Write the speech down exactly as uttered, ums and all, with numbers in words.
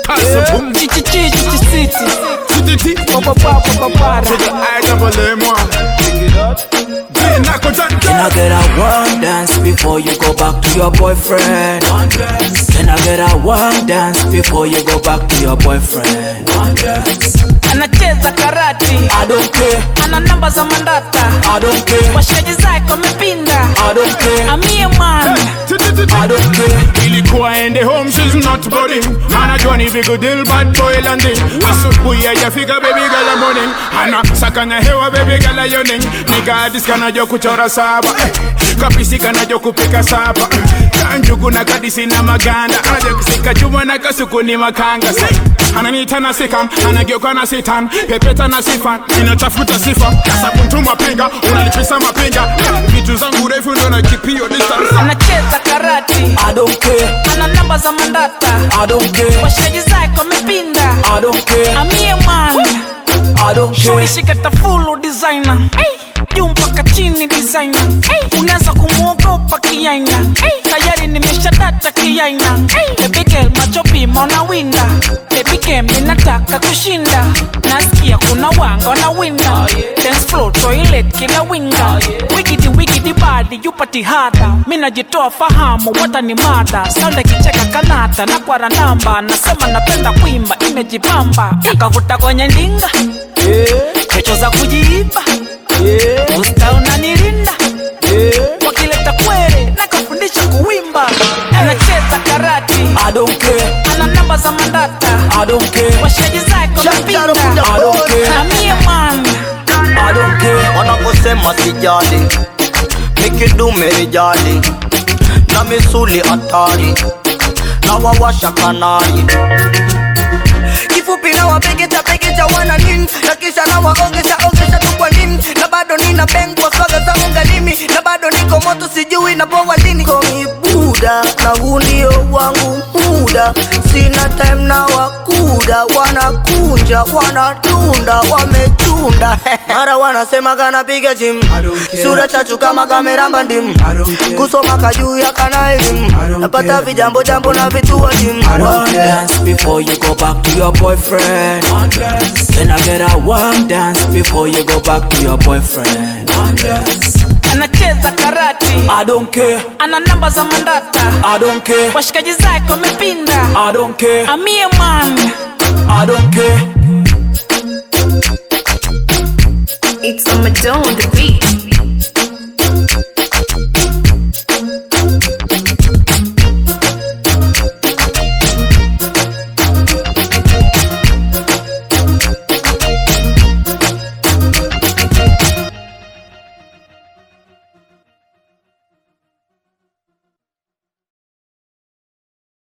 Tassa boom. Chichi chichi chichi city. City Papa papa papa. to the I double M one. Can I get a one dance before you go back to your boyfriend? One dance. Can I get a one dance before you go back to your boyfriend? One dance. Anacheza karate, I don't care, ana namba za mandata, I don't care, washaji zake wamepinda, I don't care, amie man, I don't care. Ilikuwa ende home, she's not boarding. Anajua ni big deal, bad boy landing. Asubuhi yajafika, baby girl I'm morning. Ana sakanya hewa, baby girl I'm yawning. Nigga adis kanajua kuchora saba, kapisi kanajua kupika saba. Kanjugu na kadisi na maganda, aja kusika chuma na kasuku ni makanga. Ananita na sikam, anageuka na sitan, pepeta na sifan, inatafuta sifa. Kasa kuntu mapinga, unalipisa mapinga. Vitu zangu refu ndo na kipio distance. anacheza karate, I don't care, ana namba za mandata, I don't care, washaji zake wamepinda, I don't care, amie man, I don't care. shulishika tafulu designer, juu mpaka chini designer, unaweza kumuogopa kiaina, tayari nimesha data kiaina, baby girl macho pima unawinda, baby game ninataka kushinda, nasikia kuna wanga wanawinda, dance floor toilet kila winga, wigidi wigidi body yupati hada, mina jitoa fahamu wata ni mada, sound kicheka kanata na kwa namba, nasema napenda kuimba imejipamba, akavuta kwenye ndinga, kecho za kujiiba, yeah. Usta unanirinda, yeah. Wakileta kwere nakafundisha kuwimba, anacheza karate, I don't care, ana namba za mandata, I don't care, washaji zake wamepinda, I don't care, amie man, I don't care. Wanaposema sijali, mikidume rijali, na misuli hatari, na wawasha kanari. Kifupi na wapeketa peketa wana nini, na kisha na waongesha ongesha tu kwa nini, na bado nina bengwa swaga za ungalimi, na bado niko moto sijui na powa lini. Komi buda na hundio wangu muda, sina time na wakuda, wanakunja wanatunda wamechunda. Mara wanasema kana piga gym, sura chachu kama kamera bandim, kusoma kajuu ya kana elimu, napata vijambo jambo na vitu wa gym. One dance before you go back to your boyfriend. One dance. Can I get a one dance before you go back to your boyfriend? One dance. anacheza karate, I don't care, ana namba za mandata, I don't care, washikaji zake wamepinda, I don't care, amie man, I don't care. It's on my on the beat.